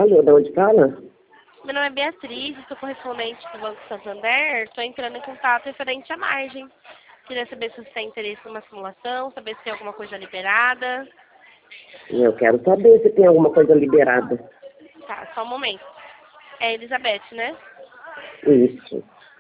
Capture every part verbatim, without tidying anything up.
Alô, de onde fala? Meu nome é Beatriz, sou correspondente do Banco Santander. Estou entrando em contato referente à margem. Queria saber se você tem interesse numa simulação, saber se tem alguma coisa liberada. Eu quero saber se tem alguma coisa liberada. Tá, só um momento. É Elizabeth, né? Isso.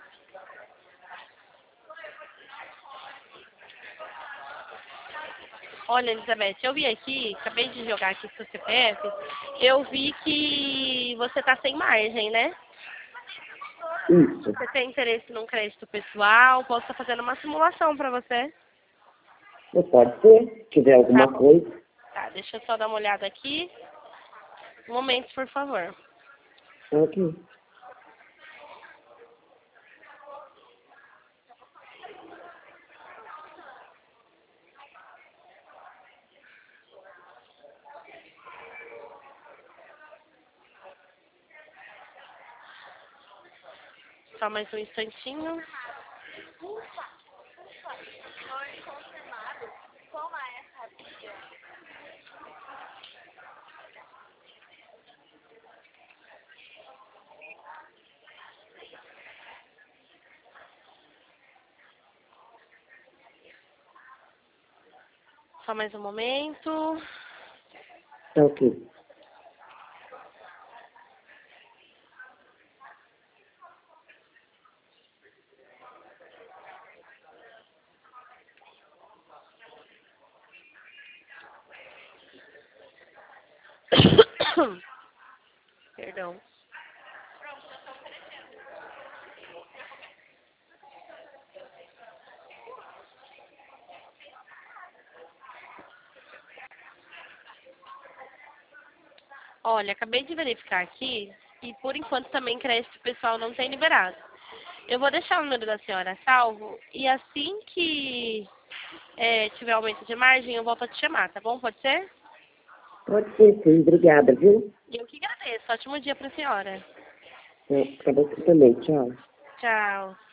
Olha, Elizabeth, eu vi aqui, acabei de jogar aqui seu C P F, eu vi que você está sem margem, né? Isso. Você tem interesse num crédito pessoal, posso estar fazendo uma simulação para você. Não pode ser, se tiver alguma Tá. coisa. Tá, deixa eu só dar uma olhada aqui. Um momento, por favor. Ok. Só mais um instantinho. Só mais um momento. Tá ok. Perdão. Olha, acabei de verificar aqui e por enquanto também crédito pessoal não tem liberado. Eu vou deixar o número da senhora salvo e assim que é, tiver aumento de margem eu volto a te chamar, tá bom? Pode ser? Pode ser, sim. Obrigada, viu? E eu que agradeço. Ótimo dia pra senhora. É, pra você também. Tchau. Tchau.